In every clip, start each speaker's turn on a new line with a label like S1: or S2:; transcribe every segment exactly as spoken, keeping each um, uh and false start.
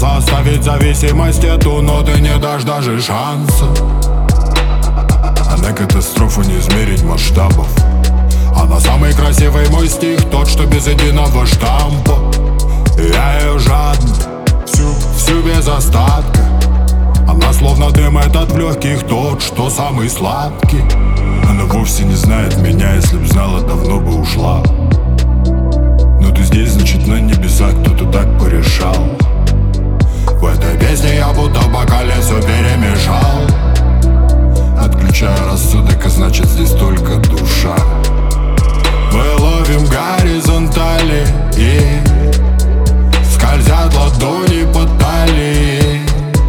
S1: заставить зависимость эту, но ты не дашь даже шанса. А на катастрофу не измерить масштабов. Она самый красивый мой стих, тот, что без единого штампа. Я ее жадно, всю, всю без остатка. Она словно дым этот в легких, тот, что самый сладкий. Она вовсе не знает меня, если б знала, давно бы ушла. Но ты здесь, значит на небесах кто-то так порешал. В этой песне я будто в бокале все перемешал. Отключаю рассудок, а значит здесь только душа. Мы ловим горизонтали и скользят ладони по талии.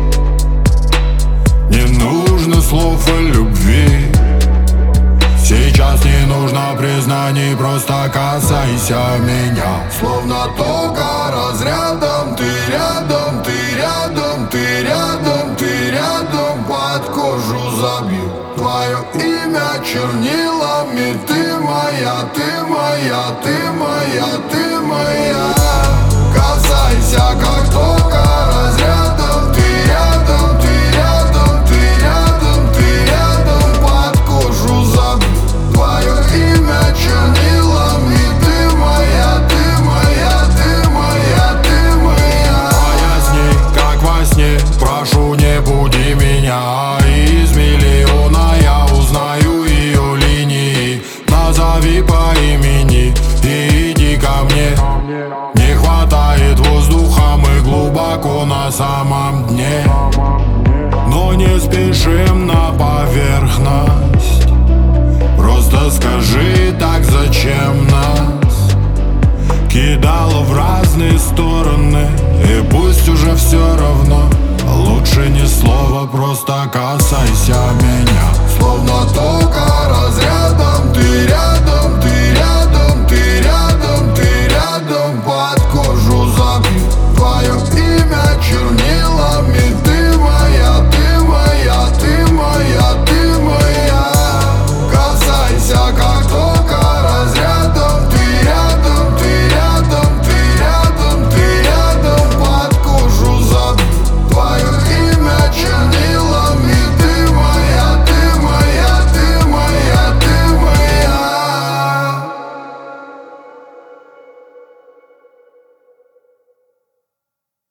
S1: Не нужно слов о любви. Сейчас не нужно признаний, просто касайся меня. Словно тока разрядом, ты рядом, ты рядом, ты рядом, ты рядом. Под кожу забью твое имя чернилами. Ты моя, ты моя, ты моя, ты моя. Касайся, как тока разрядом, ты рядом, ты рядом, ты рядом, ты рядом. Под кожу забью твое имя чернилами. Ты моя, ты моя, ты моя, ты моя. А я с ней, как во сне, прошу, не буди меня. Из миллиона я узнаю ее линии. Назови по имени и иди ко мне. Не хватает воздуха, мы глубоко на самом дне. Но не спешим на поверхность. Просто скажи, так зачем нас кидало в разные стороны? И пусть уже все равно, лучше ни слова, просто касайся меня. Словно тока